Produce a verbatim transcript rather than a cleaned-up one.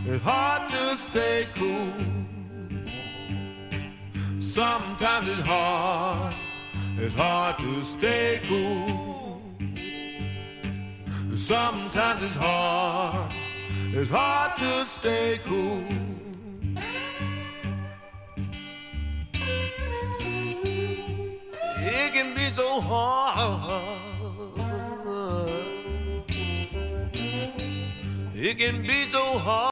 It's hard to stay cool. Sometimes it's hard, it's hard to stay cool. Sometimes it's hard, it's hard to stay cool. It can be so hard. It can be so hard.